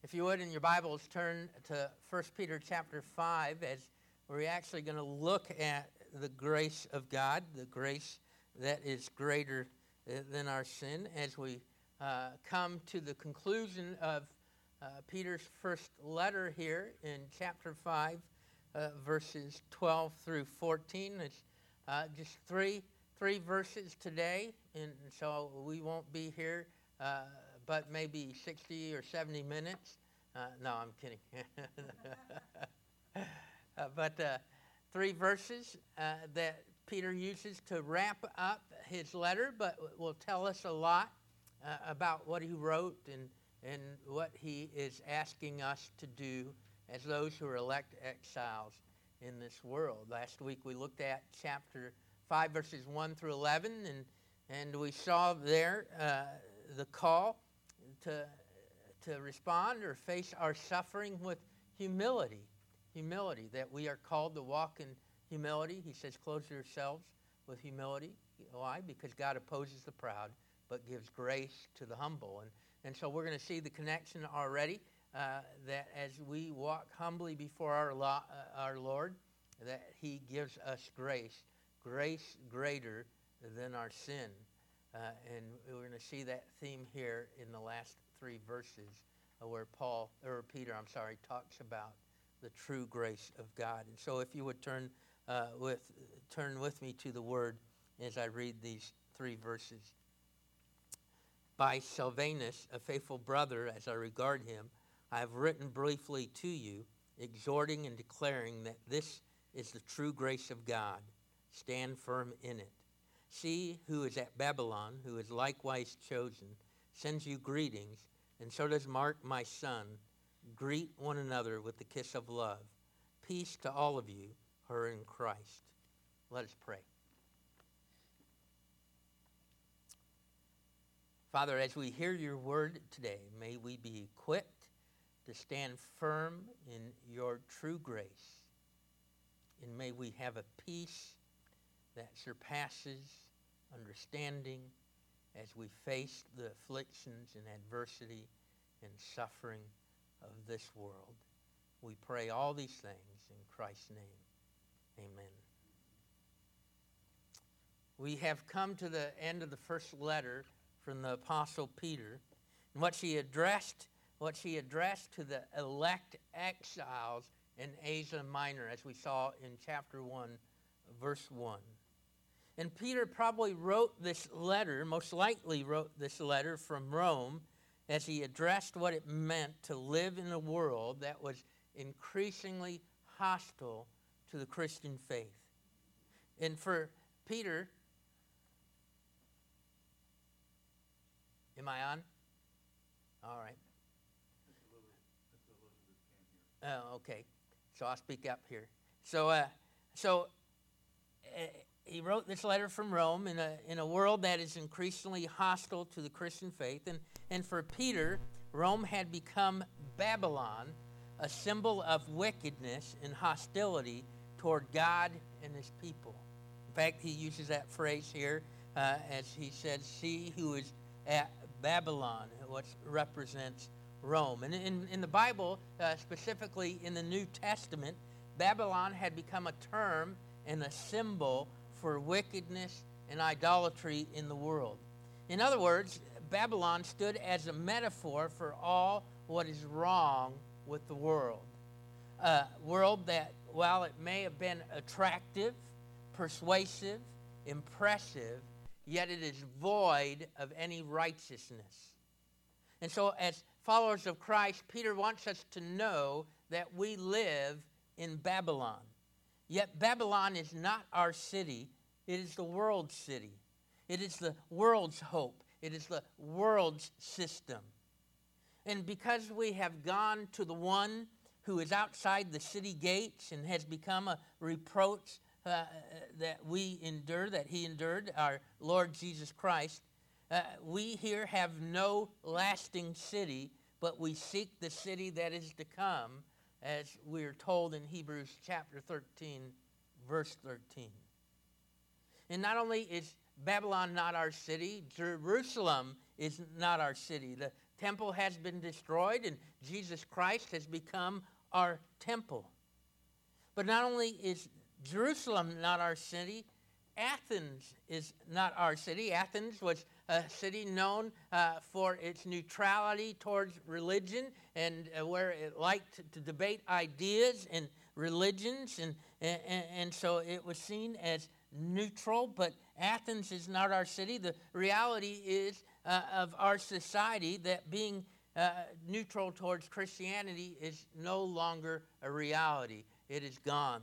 If you would, in your Bibles, turn to 1 Peter chapter 5, as we're actually going to look at the grace of God, the grace that is greater than our sin, as we come to the conclusion of Peter's first letter here in chapter 5, verses 12 through 14. It's just three verses today, and so we won't be here but maybe 60 or 70 minutes. No, I'm kidding. But three verses that Peter uses to wrap up his letter, but will tell us a lot about what he wrote and what he is asking us to do as those who are elect exiles in this world. Last week we looked at chapter 5, verses 1 through 11, and we saw there the call to respond or face our suffering with humility, that we are called to walk in humility. He says, clothe yourselves with humility. Why? Because God opposes the proud, but gives grace to the humble. And so we're going to see the connection already, that as we walk humbly before our Lord, that he gives us grace greater than our sin. And we're going to see that theme here in the last three verses where Peter talks about the true grace of God. And so if you would turn with me to the Word as I read these three verses. By Silvanus, a faithful brother as I regard him, I have written briefly to you, exhorting and declaring that this is the true grace of God. Stand firm in it. See who is at Babylon, who is likewise chosen, sends you greetings, and so does Mark, my son. Greet one another with the kiss of love. Peace to all of you who are in Christ. Let us pray. Father, as we hear your word today, may we be equipped to stand firm in your true grace. And may we have a peace that surpasses understanding as we face the afflictions and adversity and suffering of this world. We pray all these things in Christ's name. Amen. We have come to the end of the first letter from the Apostle Peter, and what she addressed to the elect exiles in Asia Minor, as we saw in chapter 1, verse 1. And Peter probably most likely wrote this letter from Rome as he addressed what it meant to live in a world that was increasingly hostile to the Christian faith. And for Peter, am I on? All right. Oh, okay. So I'll speak up here. So he wrote this letter from Rome in a world that is increasingly hostile to the Christian faith. And for Peter, Rome had become Babylon, a symbol of wickedness and hostility toward God and his people. In fact, he uses that phrase here as he said, see who is at Babylon, what represents Rome. And in the Bible, specifically in the New Testament, Babylon had become a term and a symbol for wickedness and idolatry in the world. In other words, Babylon stood as a metaphor for all what is wrong with the world. A world that, while it may have been attractive, persuasive, impressive, yet it is void of any righteousness. And so as followers of Christ, Peter wants us to know that we live in Babylon. Yet Babylon is not our city. It is the world's city. It is the world's hope. It is the world's system. And because we have gone to the one who is outside the city gates and has become a reproach that he endured, our Lord Jesus Christ, we here have no lasting city, but we seek the city that is to come, as we are told in Hebrews chapter 13, verse 13. And not only is Babylon not our city, Jerusalem is not our city. temple has been destroyed, and Jesus Christ has become our temple. But not only is Jerusalem not our city, Athens is not our city. Athens was a city known for its neutrality towards religion, and where it liked to debate ideas and religions, and so it was seen as neutral. But Athens is not our city. The reality is of our society that being neutral towards Christianity is no longer a reality. It is gone.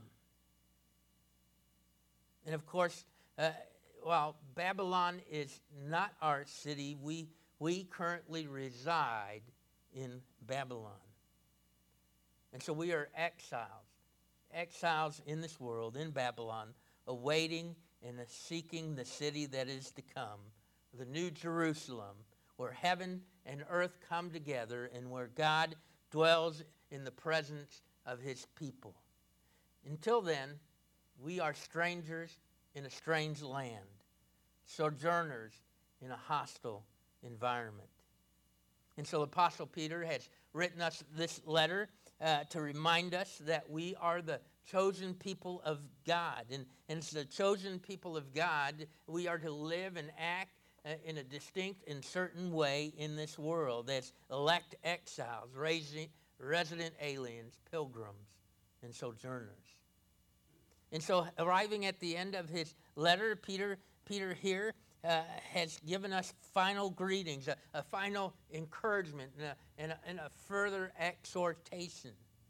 And of course, while Babylon is not our city, we currently reside in Babylon. And so we are exiles in this world, in Babylon, awaiting and seeking the city that is to come, the New Jerusalem, where heaven and earth come together and where God dwells in the presence of his people. Until then, we are strangers in a strange land, sojourners in a hostile environment. And so Apostle Peter has written us this letter to remind us that we are the chosen people of God. And as the chosen people of God, we are to live and act in a distinct and certain way in this world as elect exiles, resident aliens, pilgrims, and sojourners. And so arriving at the end of his letter, Peter here has given us final greetings, a final encouragement, and a further exhortation.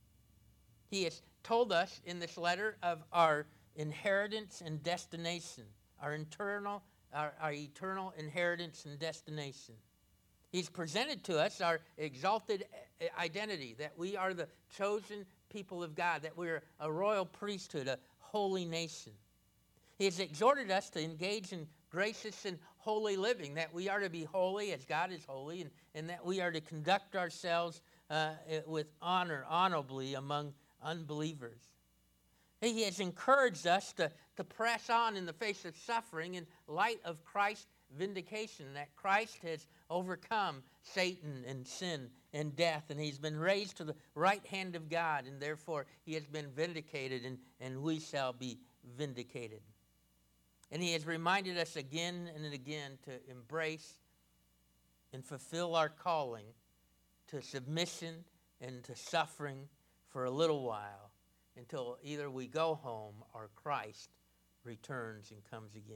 He has told us in this letter of our inheritance and destination, our eternal inheritance and destination. He's presented to us our exalted identity, that we are the chosen people of God, that we're a royal priesthood, a holy nation. He has exhorted us to engage in gracious and holy living, that we are to be holy as God is holy, and that we are to conduct ourselves with honor, honorably among unbelievers. He has encouraged us to press on in the face of suffering in light of Christ's vindication, that Christ has overcome Satan and sin and death, and he's been raised to the right hand of God, and therefore he has been vindicated, and we shall be vindicated. And he has reminded us again and again to embrace and fulfill our calling to submission and to suffering for a little while until either we go home or Christ returns and comes again.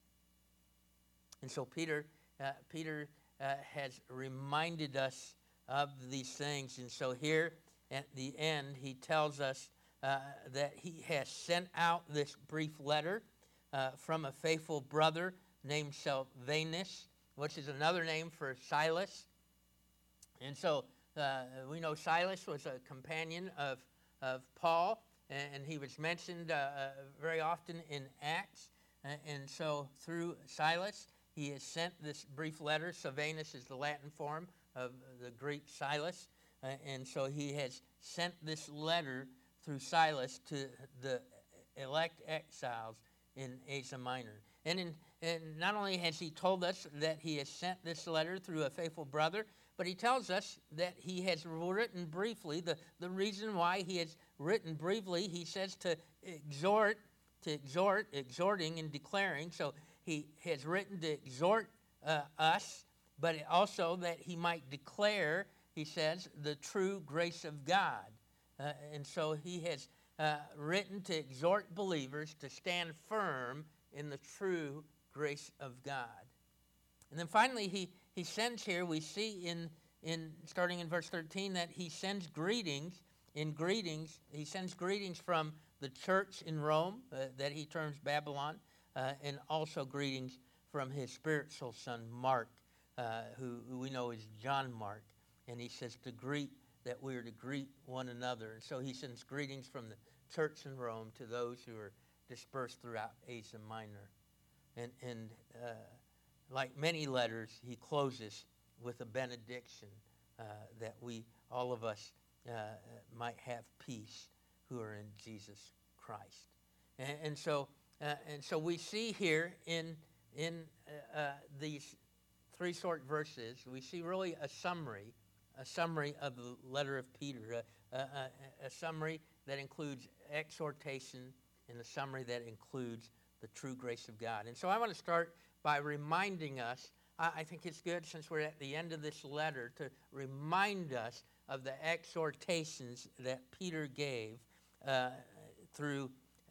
And so Peter has reminded us of these things. And so here at the end, he tells us that he has sent out this brief letter from a faithful brother named Silvanus, which is another name for Silas. And so we know Silas was a companion of Paul, and he was mentioned very often in Acts. And so through Silas, he has sent this brief letter. Silvanus is the Latin form of the Greek Silas. And so he has sent this letter through Silas to the elect exiles in Asia Minor. And not only has he told us that he has sent this letter through a faithful brother, but he tells us that he has written briefly. The reason why he has written briefly, he says to exhorting and declaring. So he has written to exhort us, but also that he might declare, he says, the true grace of God. And so he has written to exhort believers to stand firm in the true grace of God. And then finally, he sends here, we see in starting in verse 13, that he sends greetings. He sends greetings from the church in Rome, that he terms Babylon, and also greetings from his spiritual son, Mark, who we know is John Mark. And he says that we are to greet one another. And so he sends greetings from the church in Rome to those who are dispersed throughout Asia Minor. And like many letters, he closes with a benediction that we, all of us, might have peace who are in Jesus Christ. And so we see here in these three short verses, we see really a summary of the letter of Peter, a summary that includes exhortation and a summary that includes the true grace of God. And so I want to start by reminding us, I think it's good since we're at the end of this letter, to remind us of the exhortations that Peter gave through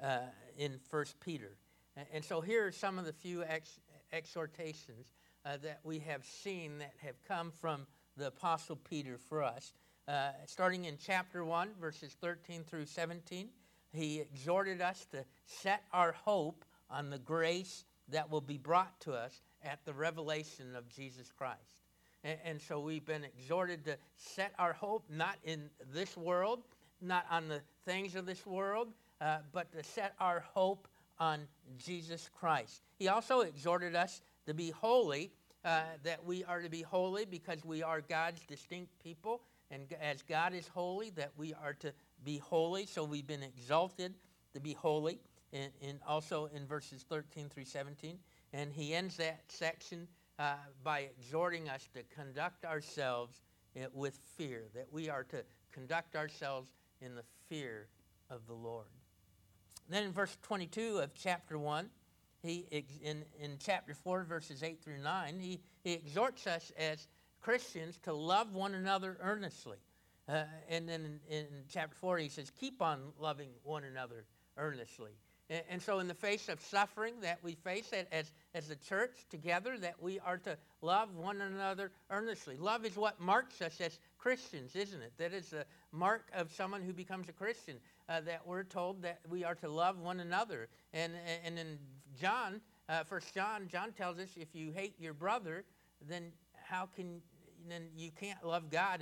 in 1 Peter. And so here are some of the few exhortations that we have seen that have come from the Apostle Peter for us. Starting in chapter 1, verses 13 through 17, he exhorted us to set our hope on the grace that will be brought to us at the revelation of Jesus Christ. And so we've been exhorted to set our hope not in this world, not on the things of this world, but to set our hope on Jesus Christ. He also exhorted us to be holy, that we are to be holy because we are God's distinct people, and as God is holy, that we are to be holy. So we've been exalted to be holy, and also in verses 13 through 17. And he ends that section by exhorting us to conduct ourselves with fear, that we are to conduct ourselves in the fear of the Lord. Then in verse 22 of chapter 1, in chapter 4, verses 8 through 9, he exhorts us as Christians to love one another earnestly. And then in chapter 4, he says, keep on loving one another earnestly. And so in the face of suffering that we face as a church together, that we are to love one another earnestly. Love is what marks us as Christians, isn't it? That is the mark of someone who becomes a Christian, that we're told that we are to love one another. And in John, 1 John tells us if you hate your brother, then you can't love God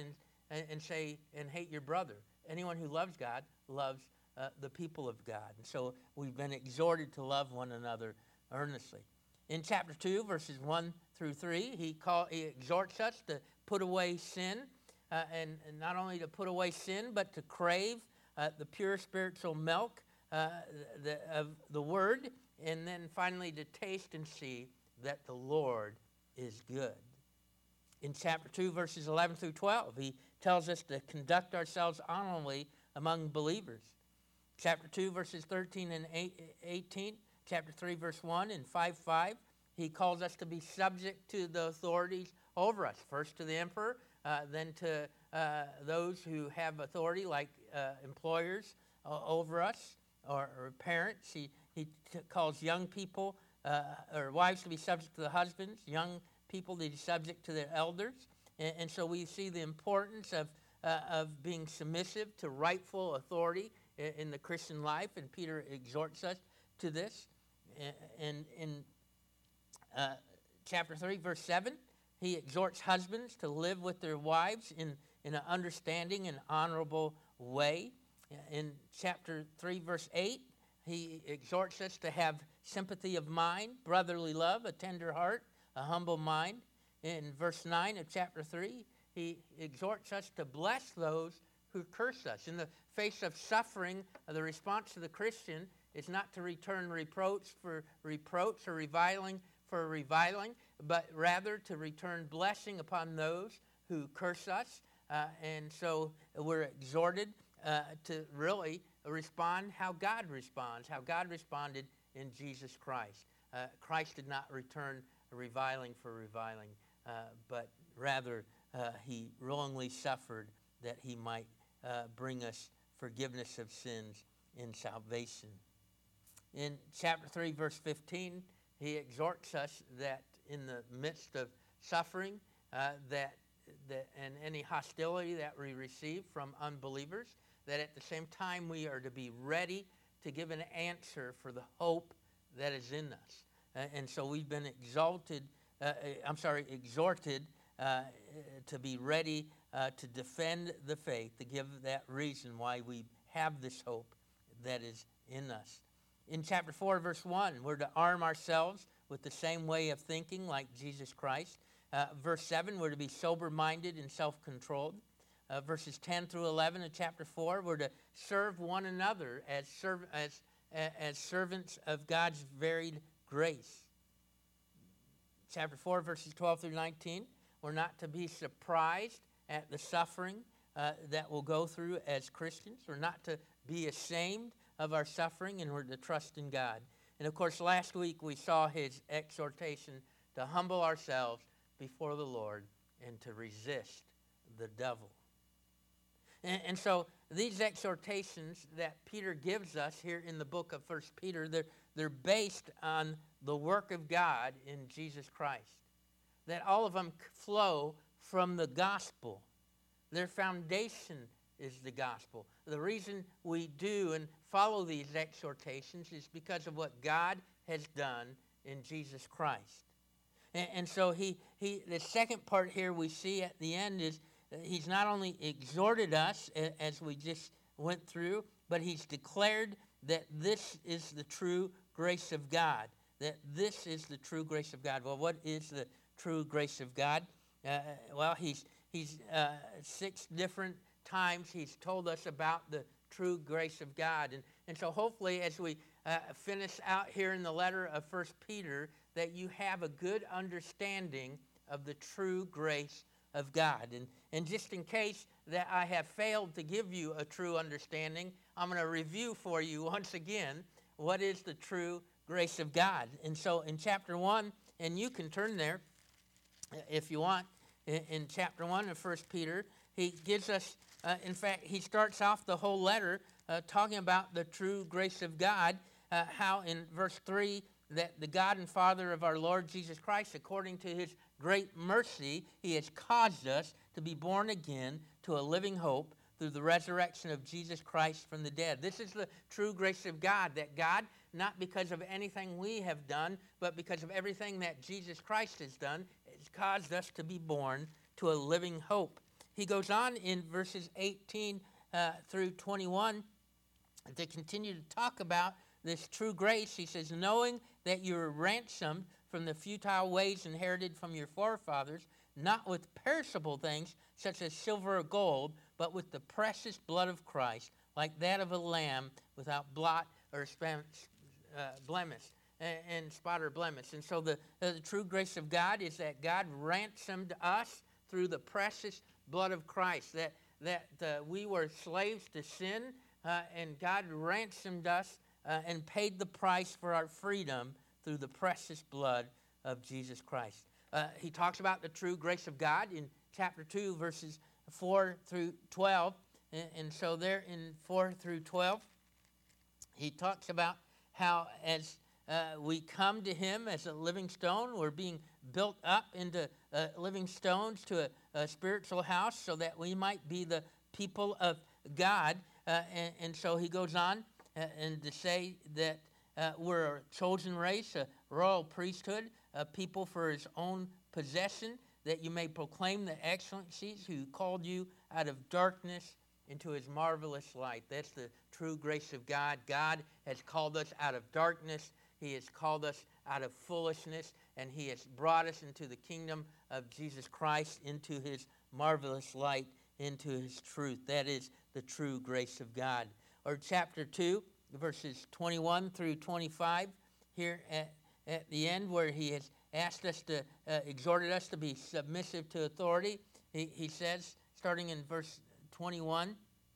and hate your brother. Anyone who loves God loves the people of God. And so we've been exhorted to love one another earnestly. In chapter 2, verses 1 through 3, he exhorts us to put away sin, and not only to put away sin, but to crave the pure spiritual milk of the Word, and then finally to taste and see that the Lord is good. In chapter 2, verses 11 through 12, he tells us to conduct ourselves honorably among believers. Chapter 2, verses 13 and 18, chapter 3, verse 1, and 5:5, he calls us to be subject to the authorities over us, first to the emperor, then to those who have authority like employers over us or parents. He calls young people or wives to be subject to the husbands, young people to be subject to their elders. And so we see the importance of being submissive to rightful authority in the Christian life, and Peter exhorts us to this. And in chapter 3, verse 7, he exhorts husbands to live with their wives in an understanding and honorable way. In chapter 3, verse 8, he exhorts us to have sympathy of mind, brotherly love, a tender heart, a humble mind. In verse 9 of chapter 3, he exhorts us to bless those who curse us. In the face of suffering, the response to the Christian is not to return reproach for reproach or reviling for reviling, but rather to return blessing upon those who curse us. And so we're exhorted to really respond how God responds, how God responded in Jesus Christ. Christ did not return reviling for reviling, but rather he willingly suffered that he might bring us forgiveness of sins in salvation. In chapter 3, verse 15, he exhorts us that in the midst of suffering that and any hostility that we receive from unbelievers, that at the same time we are to be ready to give an answer for the hope that is in us. And so we've been exhorted to be ready to defend the faith, to give that reason why we have this hope that is in us. In chapter 4, verse 1, we're to arm ourselves with the same way of thinking like Jesus Christ. Verse 7, we're to be sober-minded and self-controlled. Verses 10 through 11 of chapter 4, we're to serve one another as servants of God's varied grace. chapter 4, verses 12 through 19. We're not to be surprised at the suffering that we'll go through as Christians. We're not to be ashamed of our suffering, and we're to trust in God. And of course, last week we saw his exhortation to humble ourselves before the Lord and to resist the devil. And so these exhortations that Peter gives us here in the book of 1 Peter, they're based on the work of God in Jesus Christ. That all of them flow from the gospel. Their foundation is the gospel. The reason we do and follow these exhortations is because of what God has done in Jesus Christ. And so the second part here we see at the end is he's not only exhorted us, as we just went through, but he's declared that this is the true grace of God. That this is the true grace of God. Well, what is the true grace of God? Well, he's 6 different times he's told us about the true grace of God. And so hopefully as we finish out here in the letter of 1 Peter, that you have a good understanding of the true grace of God. And just in case that I have failed to give you a true understanding, I'm going to review for you once again what is the true grace of God. And so in chapter 1, and you can turn there if you want, in chapter 1 of 1 Peter, he gives us, in fact, he starts off the whole letter talking about the true grace of God, how in verse 3 that the God and Father of our Lord Jesus Christ, according to his great mercy, he has caused us to be born again to a living hope through the resurrection of Jesus Christ from the dead. This is the true grace of God, that God, not because of anything we have done, but because of everything that Jesus Christ has done, has caused us to be born to a living hope. He goes on in verses 18 through 21 to continue to talk about this true grace. He says, knowing that you were ransomed from the futile ways inherited from your forefathers, not with perishable things such as silver or gold, but with the precious blood of Christ, like that of a lamb without blot or blemish and spot or blemish. And so the true grace of God is that God ransomed us through the precious blood of Christ, that we were slaves to sin, and God ransomed us and paid the price for our freedom through the precious blood of Jesus Christ. He talks about the true grace of God in chapter 2, verses 4 through 12. And so there in 4 through 12, he talks about how as we come to him as a living stone, we're being built up into living stones to a spiritual house so that we might be the people of God. And so he goes on and to say that we're a chosen race, a royal priesthood, a people for his own possession, that you may proclaim the excellencies who called you out of darkness into his marvelous light. That's the true grace of God. God has called us out of darkness. He has called us out of foolishness, and he has brought us into the kingdom of Jesus Christ, into his marvelous light, into his truth. That is the true grace of God. Or chapter 2, verses 21 through 25, here at the end, where he has asked us to, exhorted us to be submissive to authority. He says, starting in verse 21,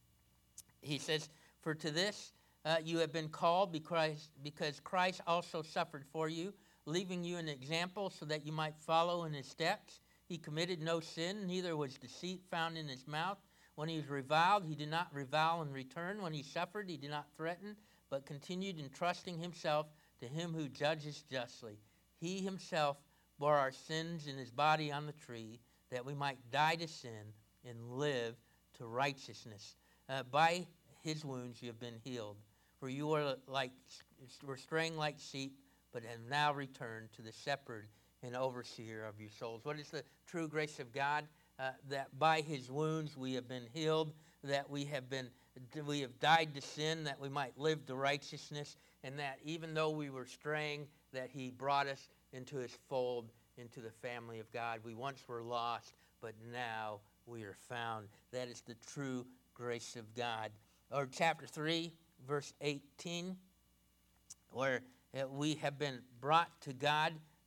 he says, for to this you have been called because Christ also suffered for you, leaving you an example so that you might follow in his steps. He committed no sin, neither was deceit found in his mouth. When he was reviled, he did not revile in return. When he suffered, he did not threaten, but continued entrusting himself to him who judges justly. He himself bore our sins in his body on the tree, that we might die to sin and live to righteousness. By his wounds you have been healed. For you were straying like sheep, but have now returned to the shepherd and overseer of your souls. What is the true grace of God? That by his wounds we have been healed, that we have died to sin, that we might live to righteousness, and that even though we were straying, that he brought us into his fold, into the family of God. We once were lost, but now we are found. That is the true grace of God. Or chapter 3, verse 18, where we have been brought to God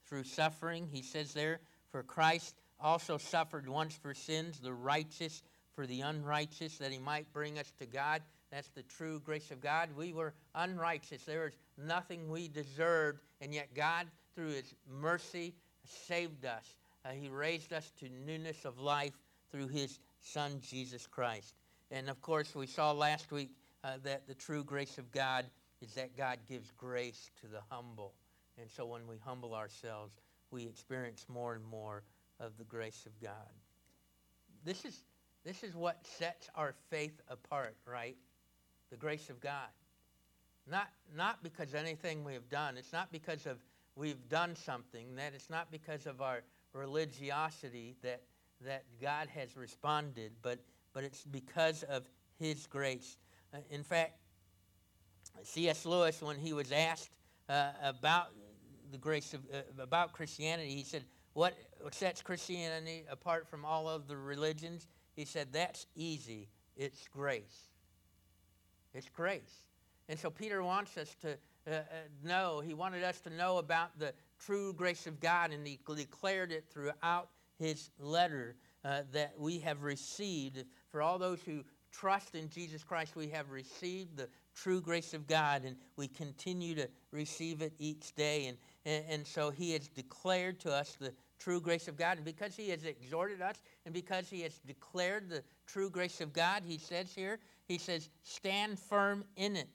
through suffering. He says there, for Christ also suffered once for sins, the righteous for the unrighteous, that he might bring us to God. That's the true grace of God. We were unrighteous. There was nothing we deserved, and yet God, through his mercy, saved us. He raised us to newness of life through his Son, Jesus Christ. And, of course, we saw last week that the true grace of God is that God gives grace to the humble. And so when we humble ourselves, we experience more and more of the grace of God. This is what sets our faith apart, right? The grace of God. Not because of anything we have done. It's not because of we've done something. That it's not because of our religiosity that God has responded, but it's because of his grace. In fact, C.S. Lewis, when he was asked about the grace of about Christianity, he said, what sets Christianity apart from all of the religions? He said, that's easy. It's grace. It's grace. And so Peter wants us to know, he wanted us to know about the true grace of God, and he declared it throughout his letter that we have received. For all those who trust in Jesus Christ, we have received the true grace of God, and we continue to receive it each day. And so he has declared to us the true grace of God. And because he has exhorted us, and because he has declared the true grace of God, he says here, he says, stand firm in it.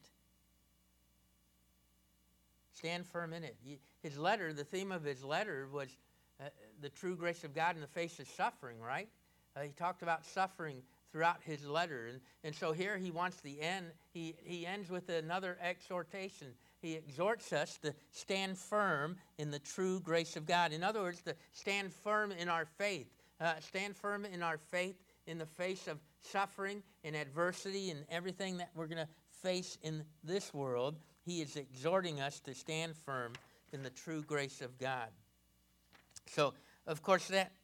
Stand firm in it. His letter, the theme of his letter was the true grace of God in the face of suffering, right? He talked about suffering throughout his letter. And so here he wants the end. He ends with another exhortation. He exhorts us to stand firm in the true grace of God. In other words, to stand firm in our faith. Stand firm in our faith in the face of suffering and adversity and everything that we're going to face in this world. He is exhorting us to stand firm in the true grace of God. So, of course, that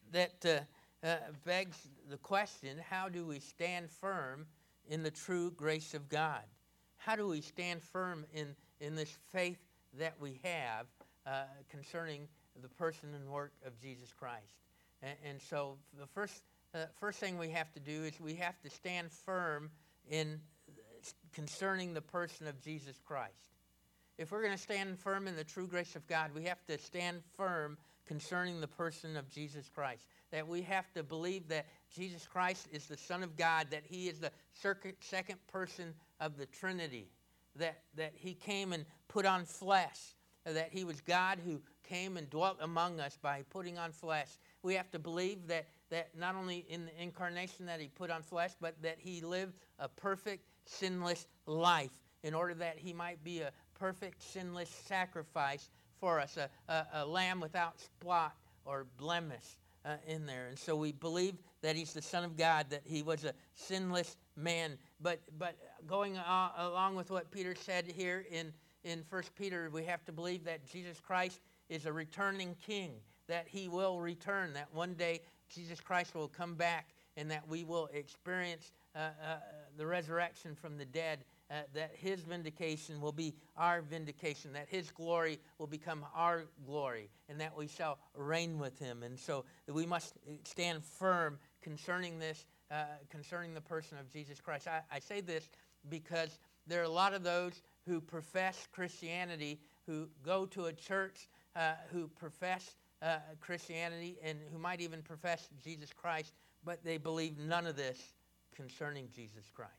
begs the question, how do we stand firm in the true grace of God? How do we stand firm in this faith that we have concerning the person and work of Jesus Christ? And so the first thing we have to do is we have to stand firm in concerning the person of Jesus Christ. If we're going to stand firm in the true grace of God, we have to stand firm concerning the person of Jesus Christ. That we have to believe that Jesus Christ is the Son of God, that he is the second person of the Trinity, that he came and put on flesh, that he was God who came and dwelt among us by putting on flesh. We have to believe that not only in the incarnation that he put on flesh, but that he lived a perfect, sinless life in order that he might be a perfect, sinless sacrifice for us, a lamb without spot or blemish in there. And so we believe that he's the Son of God, that he was a sinless man. But going along with what Peter said here in 1 Peter, we have to believe that Jesus Christ is a returning king, that he will return, that one day Jesus Christ will come back, and that we will experience the resurrection from the dead, that his vindication will be our vindication, that his glory will become our glory, and that we shall reign with him. And so we must stand firm concerning this, concerning the person of Jesus Christ. I say this because there are a lot of those who profess Christianity, who go to a church, who profess Christianity, and who might even profess Jesus Christ, but they believe none of this concerning Jesus Christ.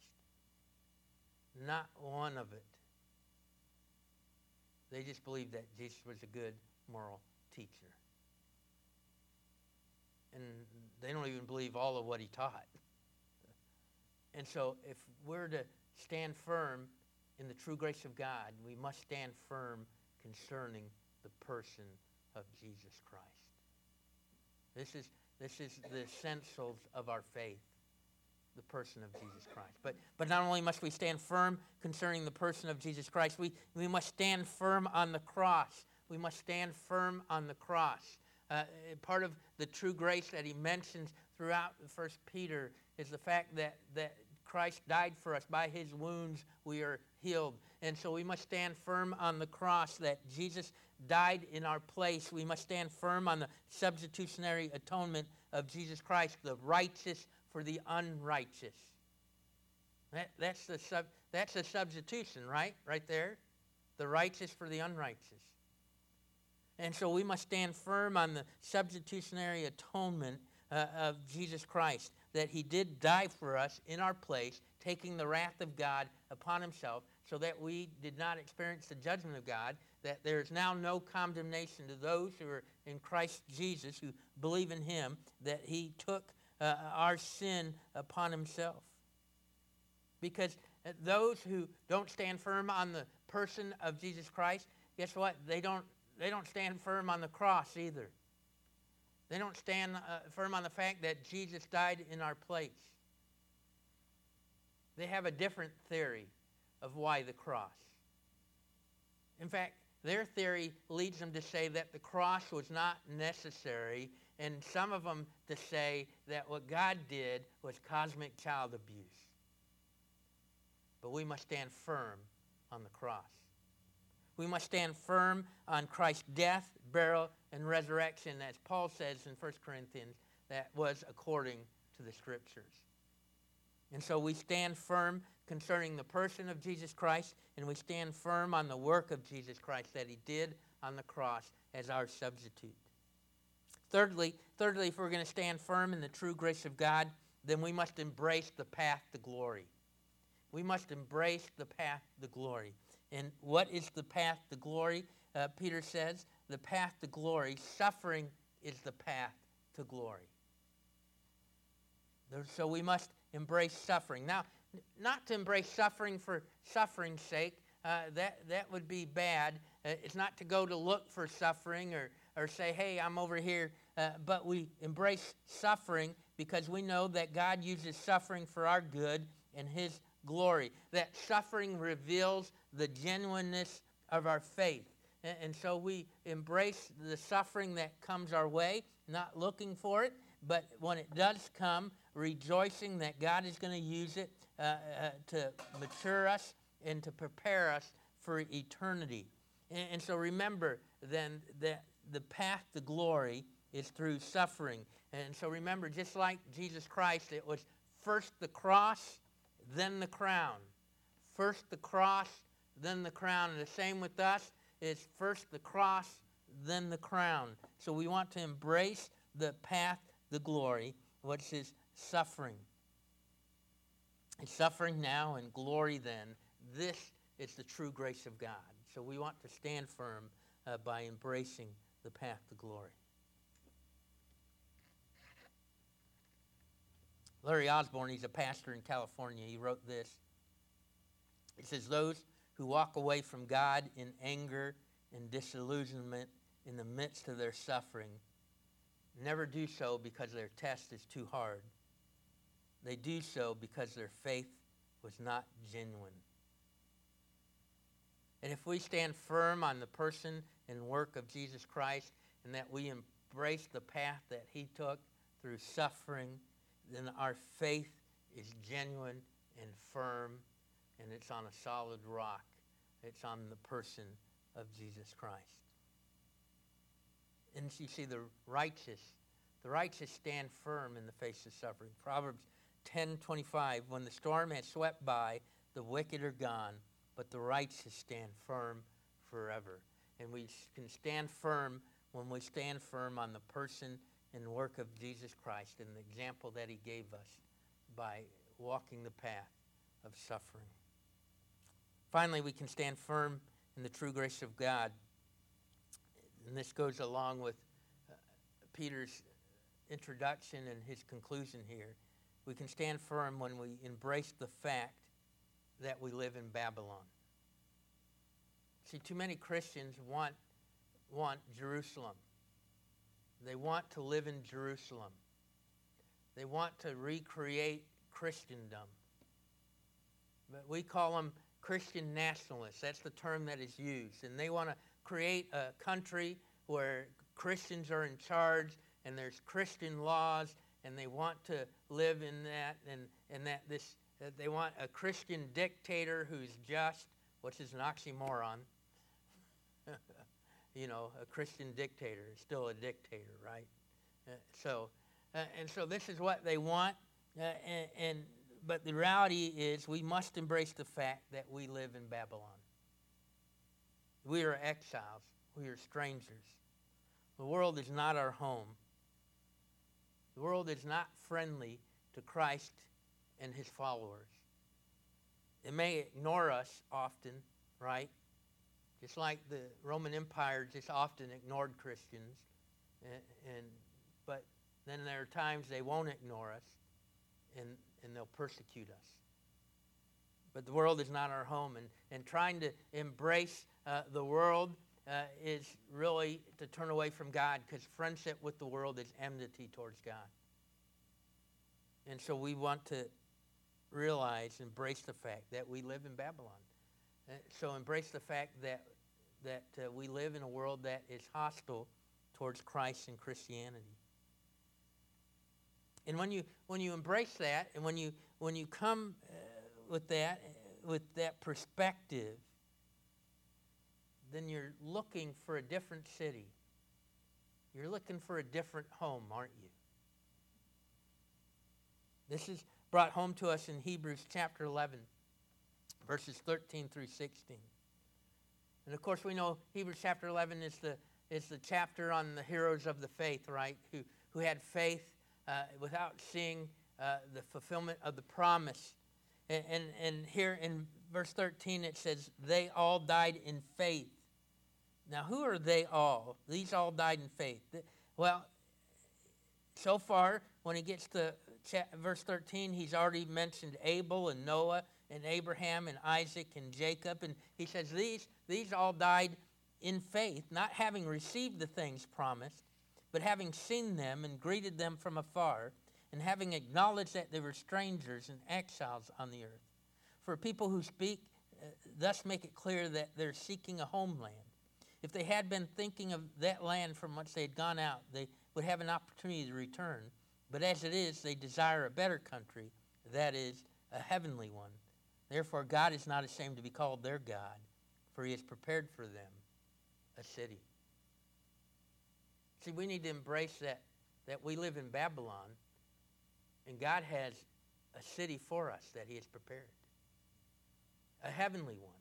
Not one of it. They just believe that Jesus was a good moral teacher. And they don't even believe all of what he taught. And so if we're to stand firm in the true grace of God, we must stand firm concerning the person of Jesus Christ. This is the essentials of our faith, the person of Jesus Christ. But not only must we stand firm concerning the person of Jesus Christ, we must stand firm on the cross. We must stand firm on the cross. Part of the true grace that he mentions throughout 1 Peter is the fact that Christ died for us. By his wounds we are healed. And so we must stand firm on the cross, that Jesus died in our place. We must stand firm on the substitutionary atonement of Jesus Christ, the righteous for the unrighteous. That's the substitution, right? Right there. The righteous for the unrighteous. And so we must stand firm on the substitutionary atonement of Jesus Christ, that he did die for us in our place, taking the wrath of God upon himself, so that we did not experience the judgment of God, that there is now no condemnation to those who are in Christ Jesus, who believe in him, that he took our sin upon himself. Because those who don't stand firm on the person of Jesus Christ, guess what? They don't stand firm on the cross either. They don't stand firm on the fact that Jesus died in our place. They have a different theory of why the cross. In fact, their theory leads them to say that the cross was not necessary, and some of them to say that what God did was cosmic child abuse. But we must stand firm on the cross. We must stand firm on Christ's death, burial, and resurrection, as Paul says in 1 Corinthians, that was according to the Scriptures. And so we stand firm concerning the person of Jesus Christ, and we stand firm on the work of Jesus Christ that he did on the cross as our substitute. Thirdly, if we're going to stand firm in the true grace of God, then we must embrace the path to glory. We must embrace the path to glory. And what is the path to glory? Peter says, the path to glory, suffering is the path to glory. So we must embrace suffering. Now, not to embrace suffering for suffering's sake. That would be bad. It's not to go to look for suffering or say, hey, I'm over here. But we embrace suffering because we know that God uses suffering for our good and his glory. That suffering reveals the genuineness of our faith. And so we embrace the suffering that comes our way, not looking for it, but when it does come, rejoicing that God is going to use it to mature us and to prepare us for eternity. And so remember then that the path to glory is through suffering. And so remember, just like Jesus Christ, it was first the cross, then the crown. First the cross, then the crown. And the same with us. It's first the cross, then the crown. So we want to embrace the path to glory, which is suffering. It's suffering now and glory then. This is the true grace of God. So we want to stand firm by embracing the path to glory. Larry Osborne, he's a pastor in California. He wrote this. He says, those who walk away from God in anger and disillusionment in the midst of their suffering never do so because their test is too hard. They do so because their faith was not genuine. And if we stand firm on the person and work of Jesus Christ, and that we embrace the path that he took through suffering, then our faith is genuine and firm, and it's on a solid rock. It's on the person of Jesus Christ. And you see, the righteous stand firm in the face of suffering. Proverbs 10:25, when the storm has swept by, the wicked are gone, but the righteous stand firm forever. And we can stand firm when we stand firm on the person and work of Jesus Christ and the example that he gave us by walking the path of suffering. Finally, we can stand firm in the true grace of God. And this goes along with Peter's introduction and his conclusion here. We can stand firm when we embrace the fact that we live in Babylon. See, too many Christians want Jerusalem. They want to live in Jerusalem. They want to recreate Christendom. But we call them Christian nationalists. That's the term that is used. And they want to create a country where Christians are in charge and there's Christian laws, and they want to live in that, and that they want a Christian dictator who's just, which is an oxymoron. a Christian dictator is still a dictator, right? And so this is what they want, but the reality is we must embrace the fact that we live in Babylon. We are exiles. We are strangers. The world is not our home. The world is not friendly to Christ and his followers. It may ignore us often, right? Just like the Roman Empire just often ignored Christians. But then there are times they won't ignore us and they'll persecute us. But the world is not our home. And trying to embrace the world is really to turn away from God, because friendship with the world is enmity towards God. And so we want to realize, embrace the fact that we live in Babylon. So embrace the fact that we live in a world that is hostile towards Christ and Christianity. And when you embrace that, and when you come with that perspective, then you're looking for a different city. You're looking for a different home, aren't you? This is brought home to us in Hebrews chapter 11, verses 13 through 16. And of course we know Hebrews chapter 11 is the chapter on the heroes of the faith, right? Who had faith without seeing the fulfillment of the promise. And here in verse 13 it says, they all died in faith. Now who are they all? These all died in faith. Well, so far when he gets to verse 13, he's already mentioned Abel and Noah and Abraham and Isaac and Jacob. And he says these all died in faith, not having received the things promised, but having seen them and greeted them from afar, and having acknowledged that they were strangers and exiles on the earth. For people who speak thus make it clear that they're seeking a homeland. If they had been thinking of that land from which they had gone out, they would have an opportunity to return. But as it is, they desire a better country, that is, a heavenly one. Therefore, God is not ashamed to be called their God, for he has prepared for them a city. See, we need to embrace that we live in Babylon, and God has a city for us that he has prepared. A heavenly one.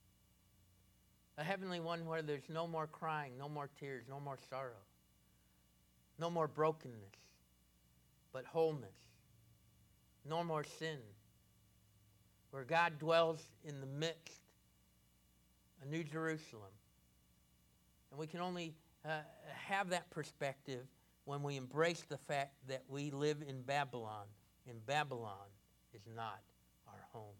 A heavenly one where there's no more crying, no more tears, no more sorrow, no more brokenness, but wholeness, no more sin, where God dwells in the midst, a new Jerusalem. And we can only have that perspective when we embrace the fact that we live in Babylon, and Babylon is not our home.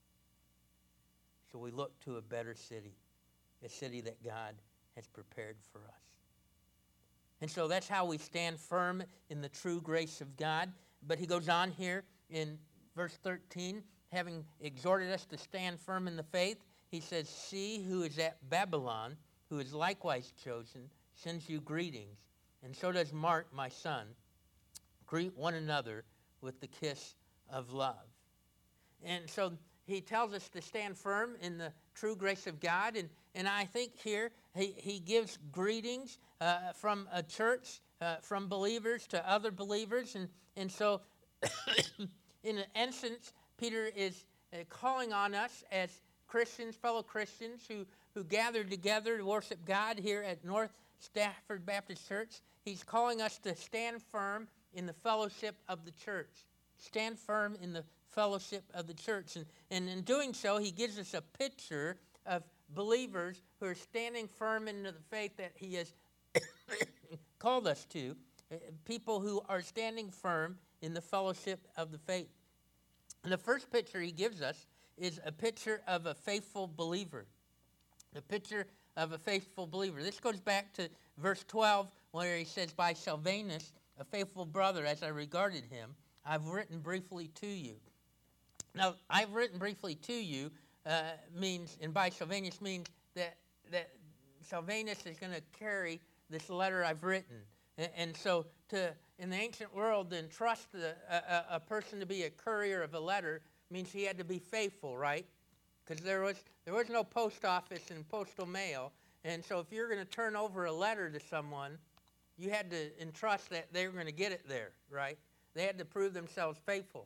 So we look to a better city, a city that God has prepared for us. And so that's how we stand firm in the true grace of God. But he goes on here in verse 13, having exhorted us to stand firm in the faith, he says, "See who is at Babylon, who is likewise chosen, sends you greetings. And so does Mark, my son. Greet one another with the kiss of love." And so he tells us to stand firm in the true grace of God. And I think here he gives greetings from a church, from believers to other believers. And so in an essence, Peter is calling on us as Christians, fellow Christians who gathered together to worship God here at North Stafford Baptist Church. He's calling us to stand firm in the fellowship of the church. Stand firm in the fellowship of the church. And in doing so, he gives us a picture of believers who are standing firm into the faith that he has called us to. People who are standing firm in the fellowship of the faith. And the first picture he gives us is a picture of a faithful believer. The picture of a faithful believer. This goes back to verse 12 where he says, "By Silvanus, a faithful brother, as I regarded him, I've written briefly to you." Now, "I've written briefly to you" means, and by Silvanus means that Silvanus is going to carry this letter I've written. And so in the ancient world, to entrust a person to be a courier of a letter means he had to be faithful, right? Because there was no post office and postal mail. And so if you're going to turn over a letter to someone, you had to entrust that they were going to get it there, right? They had to prove themselves faithful.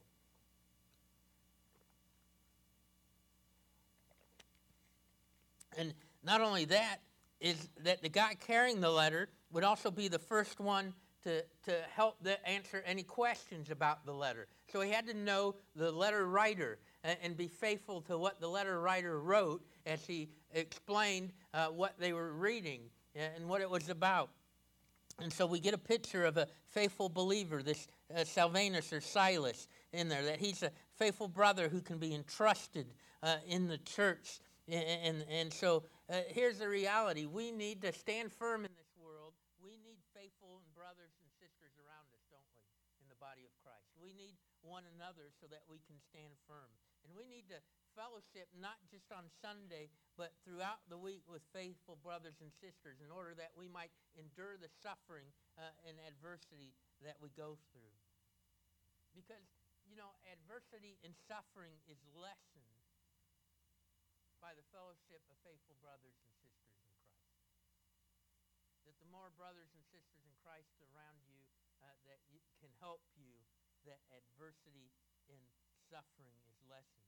And not only that, is that the guy carrying the letter would also be the first one to help answer any questions about the letter. So he had to know the letter writer and be faithful to what the letter writer wrote as he explained what they were reading and what it was about. And so we get a picture of a faithful believer, this Silvanus or Silas in there, that he's a faithful brother who can be entrusted in the church. And so here's the reality. We need to stand firm in this world. We need faithful brothers and sisters around us, don't we, in the body of Christ. We need one another so that we can stand firm. And we need to fellowship not just on Sunday, but throughout the week with faithful brothers and sisters in order that we might endure the suffering and adversity that we go through. Because, adversity and suffering is lessened by the fellowship of faithful brothers and sisters in Christ. That the more brothers and sisters in Christ around you that can help you, that adversity and suffering is lessened.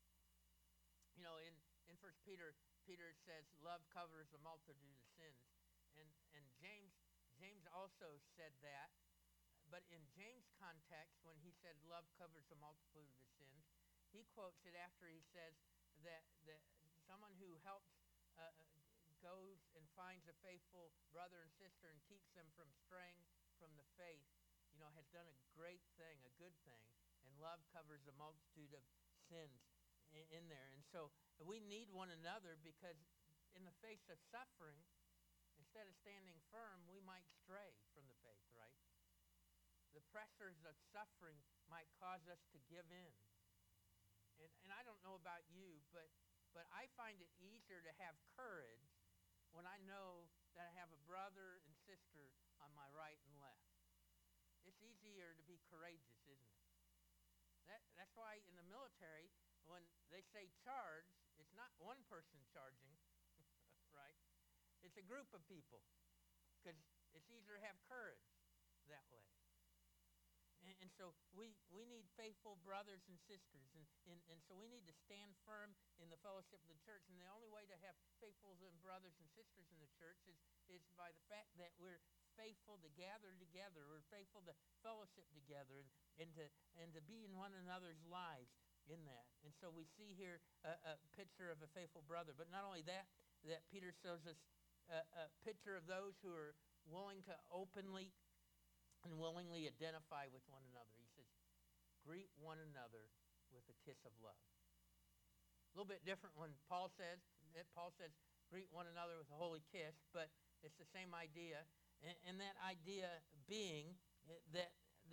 In 1 Peter says, love covers a multitude of sins. And James also said that. But in James' context, when he said love covers a multitude of sins, he quotes it after he says that someone who helps goes and finds a faithful brother and sister and keeps them from straying from the faith, has done a great thing, a good thing. And love covers a multitude of sins in there. And so we need one another because in the face of suffering, instead of standing firm, we might stray from the faith, right? The pressures of suffering might cause us to give in. And I don't know about you, but I find it easier to have courage when I know that I have a brother and sister on my right and left. It's easier to be courageous, isn't it? That's why in the military, when they say charge, it's not one person charging, right? It's a group of people because it's easier to have courage that way. And so we need faithful brothers and sisters. And so we need to stand firm in the fellowship of the church. And the only way to have faithful brothers and sisters in the church is by the fact that we're faithful to gather together. We're faithful to fellowship together and to be in one another's lives in that. And so we see here a picture of a faithful brother. But not only that Peter shows us a picture of those who are willing to openly and willingly identify with one another. He says, greet one another with a kiss of love. A little bit different when Paul says, greet one another with a holy kiss, but it's the same idea. And that idea being that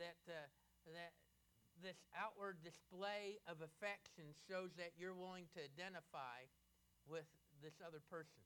this outward display of affection shows that you're willing to identify with this other person.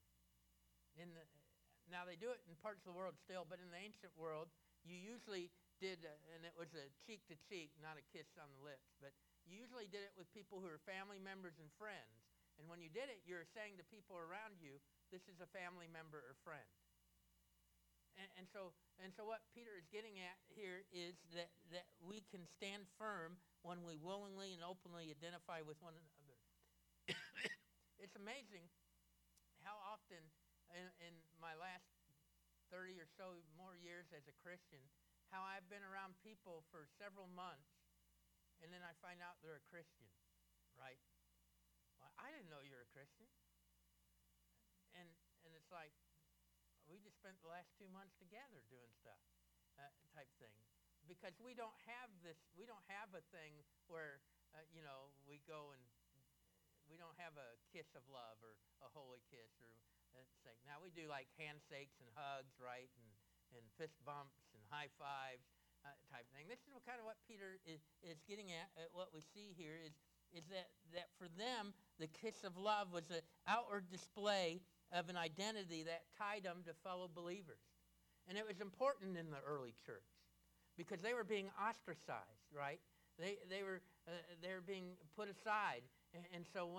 Now they do it in parts of the world still, but in the ancient world, you usually did, and it was a cheek-to-cheek, not a kiss on the lips, but you usually did it with people who are family members and friends. And when you did it, you're saying to people around you, this is a family member or friend. And so what Peter is getting at here is that we can stand firm when we willingly and openly identify with one another. It's amazing how often in my last 30 or so more years as a Christian, how I've been around people for several months, and then I find out they're a Christian, right? Well, I didn't know you're a Christian. And it's like, we just spent the last 2 months together doing stuff, type thing. Because we don't have a thing where, we go and we don't have a kiss of love or a holy kiss or say. Now we do like handshakes and hugs, right, and fist bumps and high fives type thing. This is kind of what Peter is getting at. What we see here is that for them the kiss of love was an outward display of an identity that tied them to fellow believers, and it was important in the early church because they were being ostracized, right? They were being put aside, and so when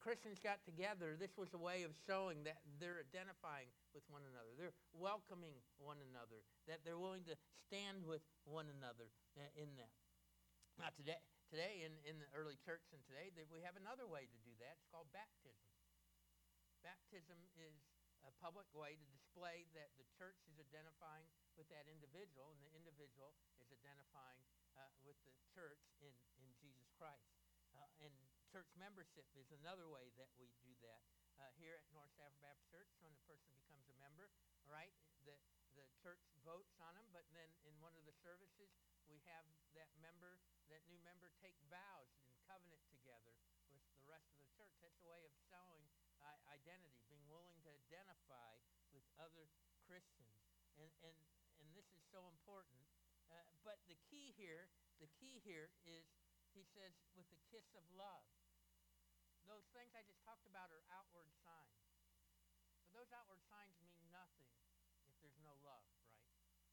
Christians got together, this was a way of showing that they're identifying with one another. They're welcoming one another, that they're willing to stand with one another in that. Now, today in the early church and today, we have another way to do that. It's called baptism. Baptism is a public way to display that the church is identifying with that individual, and the individual is identifying with the church in Jesus Christ. And church membership is another way that we do that. Here at North Stafford Baptist Church, when a person becomes a member, right, the church votes on them, but then in one of the services, we have that new member take vows and covenant together with the rest of the church. That's a way of showing identity, being willing to identify with other Christians. And this is so important. But the key here is, he says, with the kiss of love. Those things I just talked about are outward signs. But those outward signs mean nothing if there's no love, right?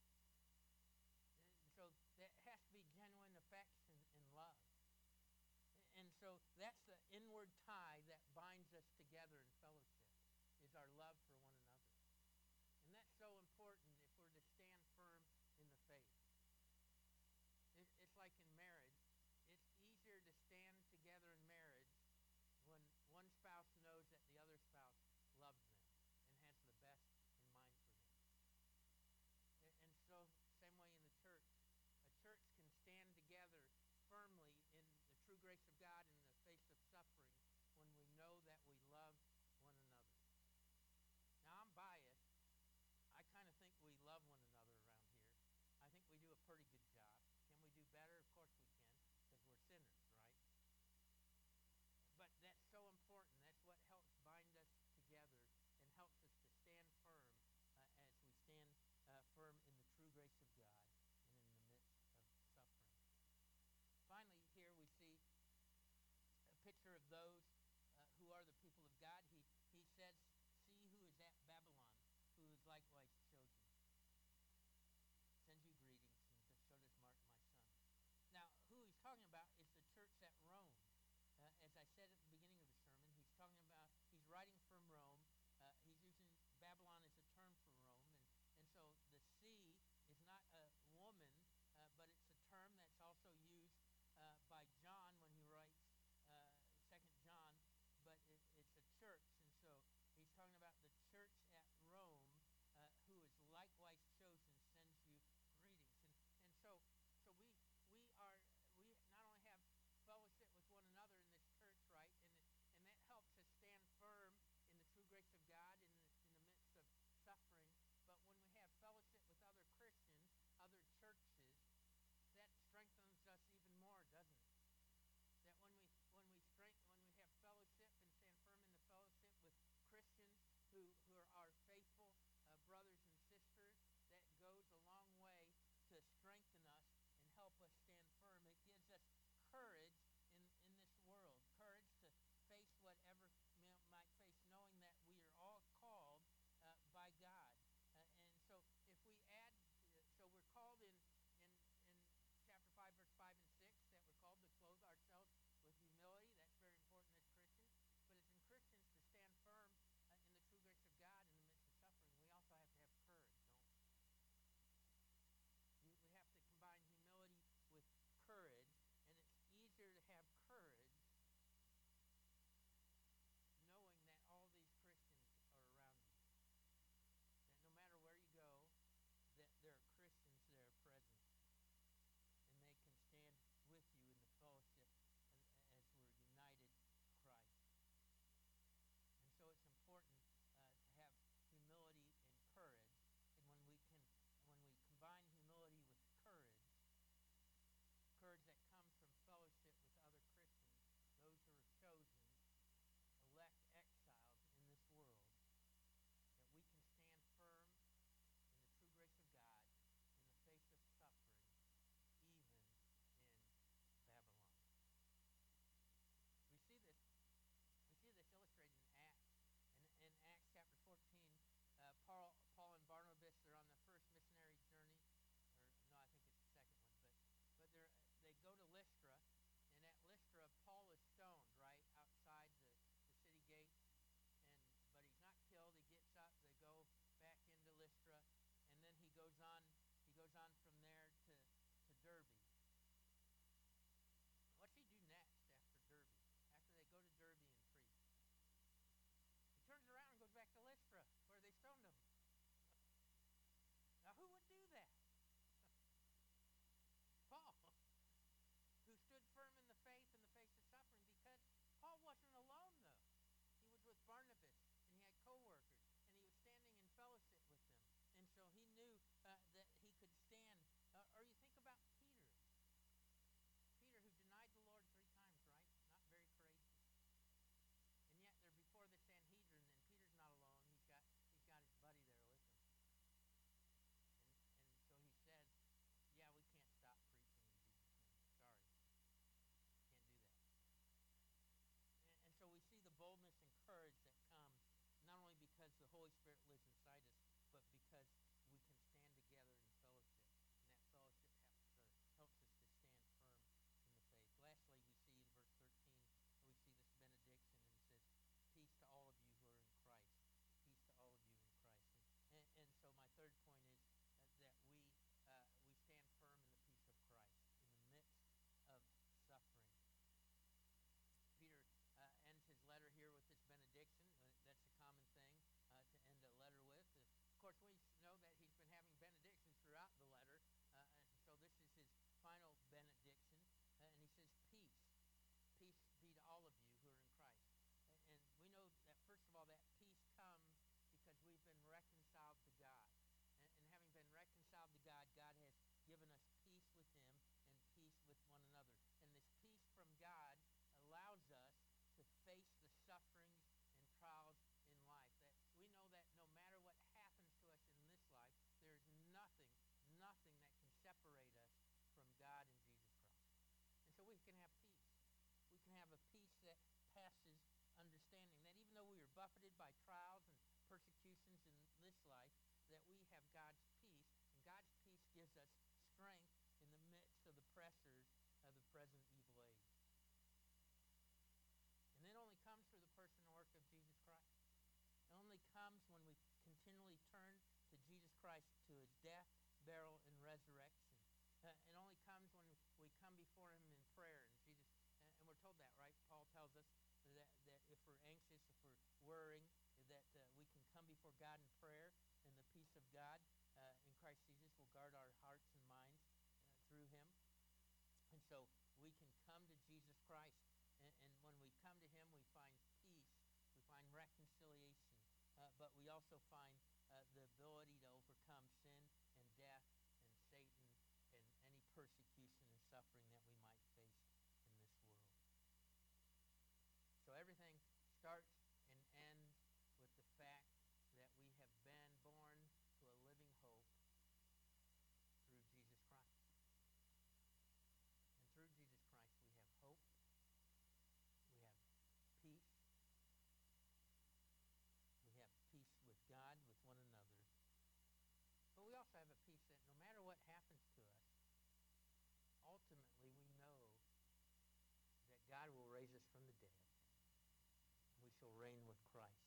And so that has to be genuine affection and love. And so that's the inward tie that binds us together in fellowship, is our love for one another. And that's so important if we're to stand firm in the faith. It's like in marriage. It's easier to stand together in marriage when one spouse knows that the other spouse loves them and has the best in mind for them. And so, same way in the church. A church can stand together firmly in the true grace of God in the face of suffering when we know that we love one another. Now, I'm biased. I kind of think we love one another around here. I think we do a pretty good job. Can we do better? Of course we can, because we're sinners, right? But that's so important. That's what helps bind us together and helps us to stand firm as we stand firm in the true grace of God and in the midst of suffering. Finally, here we see a picture of those who are the people of God. He says, "See who is at Babylon, who is likewise chosen. Send you greetings, and so does Mark, my son." Now, who he's talking about is the church at Rome. As I said at the beginning of the sermon, he's writing from Rome. He's using Babylon as a term for Rome. And so the sea is not a woman, but it's a term that's also used by John when he writes 2 John, but it's a church. And so he's talking about the church at Rome, who is likewise chosen, sends you greetings. And so we not only have fellowship with one another in this church, right? And that helps us stand firm we're buffeted by trials and persecutions in this life, that we have God's peace, and God's peace gives us strength in the midst of the pressures of the present evil age. And it only comes through the person and work of Jesus Christ. It only comes when we continually turn to Jesus Christ, to his death, burial, and resurrection. It only comes when we come before him in prayer. And we're told that, right? Paul tells us that if we're anxious, if we're worrying, that we can come before God in prayer, and the peace of God in Christ Jesus will guard our hearts and minds through him. And so we can come to Jesus Christ, and when we come to him, we find peace, we find reconciliation, but we also find the ability to overcome sin and death and Satan and any persecution and suffering that we might face in this world. So everything starts and ends with the fact that we have been born to a living hope through Jesus Christ. And through Jesus Christ we have hope, we have peace, we have peace with God, with one another. But we also have a peace that no matter what happens to us, ultimately we know that God will raise us from the dead. We shall reign with Christ.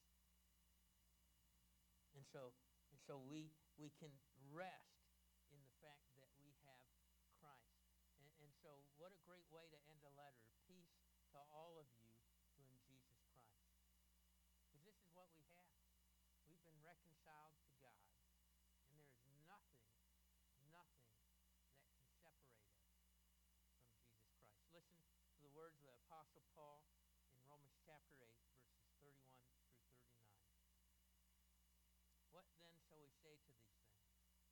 And so we can rest in the fact that we have Christ. And so what a great way to end a letter. Peace to all of you who are in Jesus Christ. Because this is what we have. We've been reconciled to God. And there is nothing that can separate us from Jesus Christ. Listen to the words of the Apostle Paul in Romans chapter 8, verses 31 through 39. What then shall we say to these things?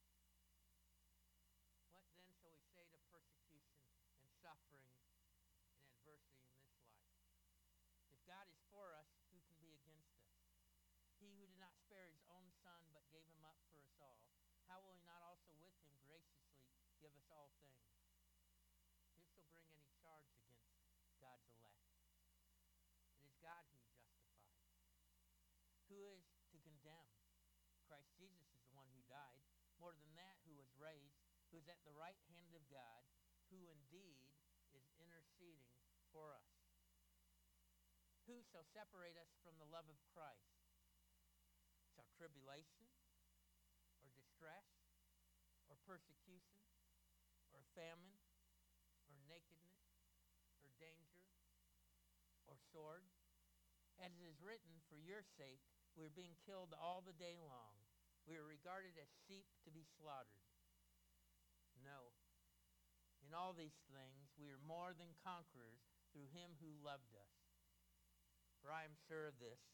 What then shall we say to persecution and suffering and adversity in this life? If God is for us, who can be against us? He who did not spare his own son, but gave him up for us all, how will he not also with him graciously give us all things? Who shall bring any charge against God's elect? It is God who justifies. Who is to condemn? Christ Jesus is the one who died. More than that, who was raised, who is at the right hand of God, who indeed is interceding for us. Who shall separate us from the love of Christ? Shall tribulation, or distress, or persecution, or famine, or nakedness, or danger, or sword? As it is written, for your sake we are being killed all the day long. We are regarded as sheep to be slaughtered. No. In all these things we are more than conquerors through him who loved us. For I am sure of this,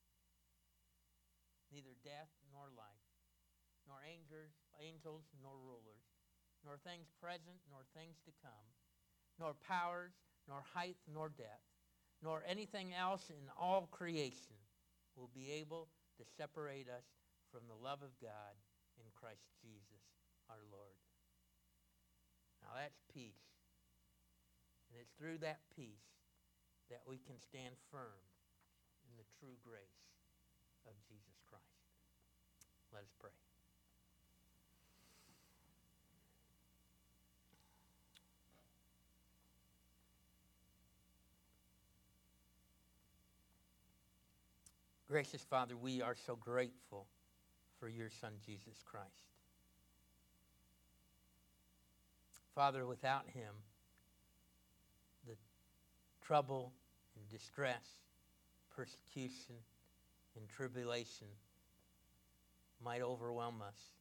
neither death nor life, nor angels nor rulers, nor things present nor things to come, nor powers, nor height nor depth, nor anything else in all creation will be able to separate us from the love of God in Christ Jesus our Lord. Now that's peace. And it's through that peace that we can stand firm in the true grace of Jesus Christ. Let us pray. Gracious Father, we are so grateful for your Son, Jesus Christ. Father, without him, the trouble and distress, persecution and tribulation might overwhelm us,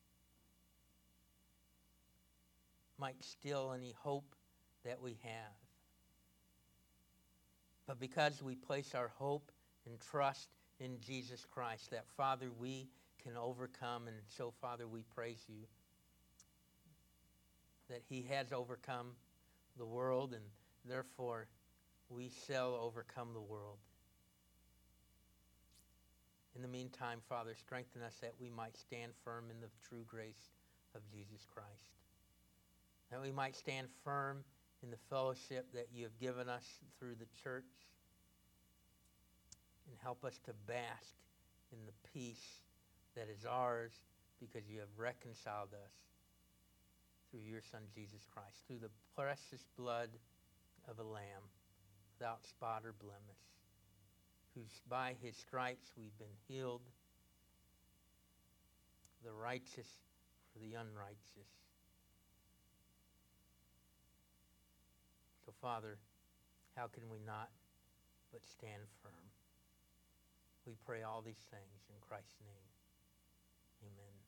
might steal any hope that we have. But because we place our hope and trust in Jesus Christ, that, Father, we can overcome. And so, Father, we praise you that he has overcome the world, and therefore we shall overcome the world. In the meantime, Father, strengthen us that we might stand firm in the true grace of Jesus Christ. That we might stand firm in the fellowship that you have given us through the church. and help us to bask in the peace that is ours because you have reconciled us through your Son, Jesus Christ, through the precious blood of a lamb without spot or blemish, whose by his stripes we've been healed, the righteous for the unrighteous. So, Father, how can we not but stand firm? We pray all these things in Christ's name. Amen.